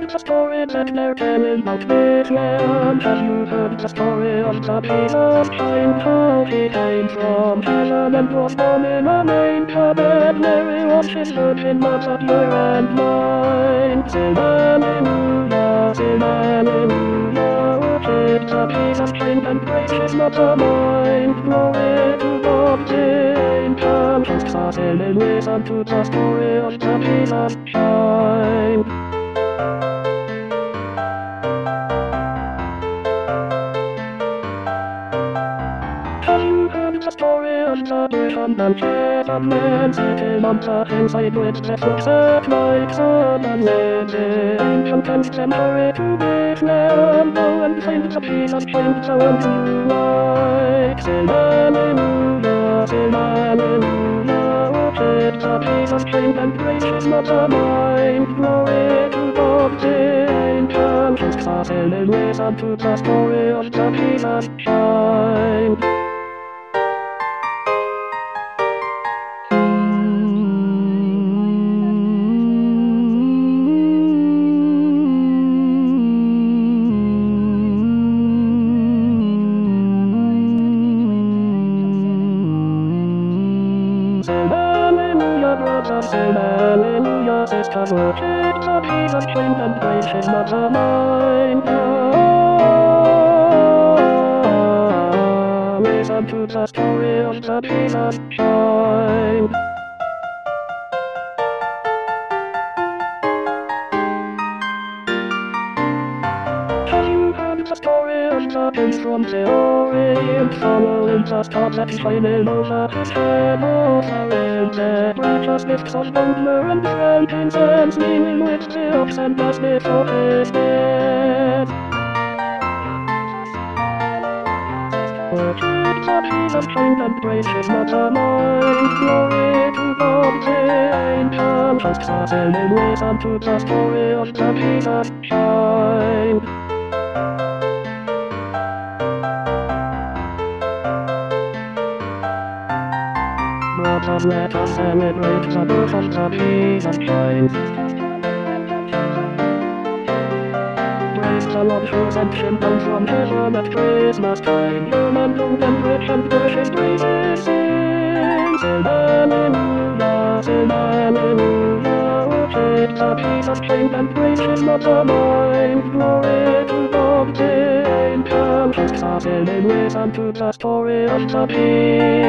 heard the story that they're telling about Bethlehem? Have you heard the story of the Jesus child? How he came from heaven and was born in a manger bed. Mary was his virgin mother, you and mine. Sing hallelujah, sing hallelujah. Worship the Jesus child and praise his mother mine. Glory to God, the angels hosts are sailing with unto the story of the Jesus child. Have you heard the story of the vision and shepherd man sitting on the hillside with the flocks at night? Sun and wind, the ancient and them hurry to Bethlehem. Go and find the Jesus child, the one you like. Sing hallelujah, sing hallelujah. Worship the Jesus child and praise his mother mine. Glory to God, the angels hosts are sailing with unto the story of the Jesus child. Sing hallelujah, brothers, sing hallelujah, sisters, worship the Jesus child and praise his mother mine. Listen to the story of the Jesus child. Have you heard the story of the prince from the Orient, following the star that is shining over his head, offering the precious gifts of gold, myrrh, and frankincense, kneeling with the ox and the snake for his death? Worship the Jesus child and praise his mother mine. Glory to God, the angels hosts are sailing with unto the story of the Jesus child. Brothers, let us celebrate the birth of the Jesus child. Praise the Lord who sent him down from heaven at Christmas time. Young and old and rich and poor his praises sing. Sing hallelujah, sing hallelujah. Worship the Jesus child and praise his mother mine. Glory to God, the angels hosts are sailing with unto the story of the